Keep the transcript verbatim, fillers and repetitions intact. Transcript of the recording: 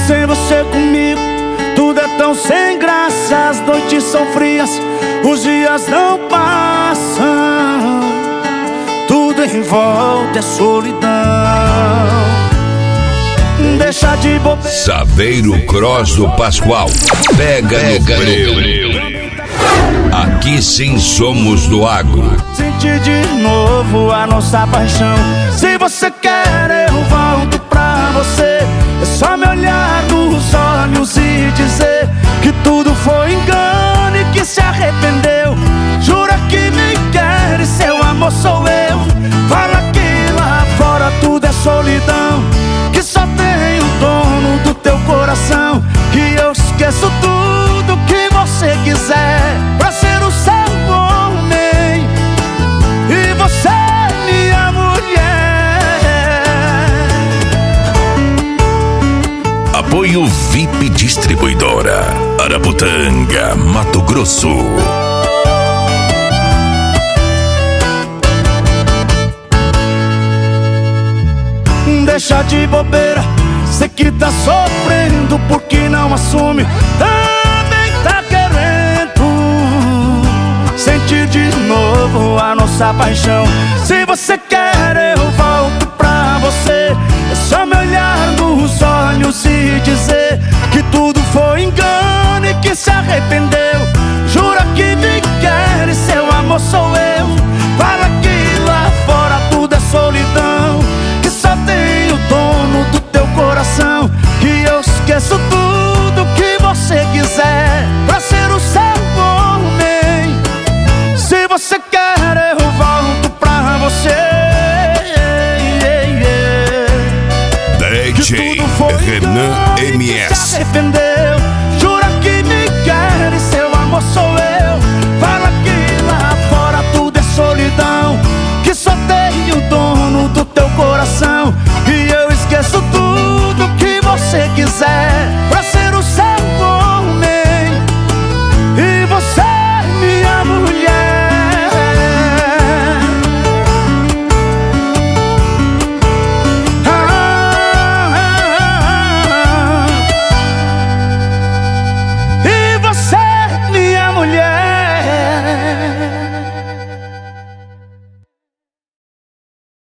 sem você comigo tudo é tão sem graça. As noites são frias, os dias não passam, tudo em volta é solidão. Deixa de bobeira. Saveiro Cross do Pascoal. Pega, Pega no breu. Aqui sim somos do agro. Sentir de novo a nossa paixão. Se você quer eu volto pra você. É só me olhar nos olhos e dizer que tudo foi engano e que se arrependeu. Jura que me quer e seu amor sou eu. Fala que lá fora tudo é solidão, que só tem o dono do teu coração. Que eu esqueço tudo que você quiser pra ser o seu homem e você minha mulher. Apoio V I P Distribuidora Araputanga, Mato Grosso. Deixa de bobeira, sei que tá sofrendo porque não assume. Também tá querendo sentir de novo a nossa paixão. Se você quer eu volto pra você. É só me olhar nos olhos e dizer que tudo foi engano e que se arrependeu. Jura que me quer e seu amor sou eu. Fala que lá fora tudo é solidão, que só tem o dono do teu coração. Que eu esqueço tudo que você quiser pra ser o seu homem. Se você quer eu volto pra você. D J Renan M S. Se arrependeu.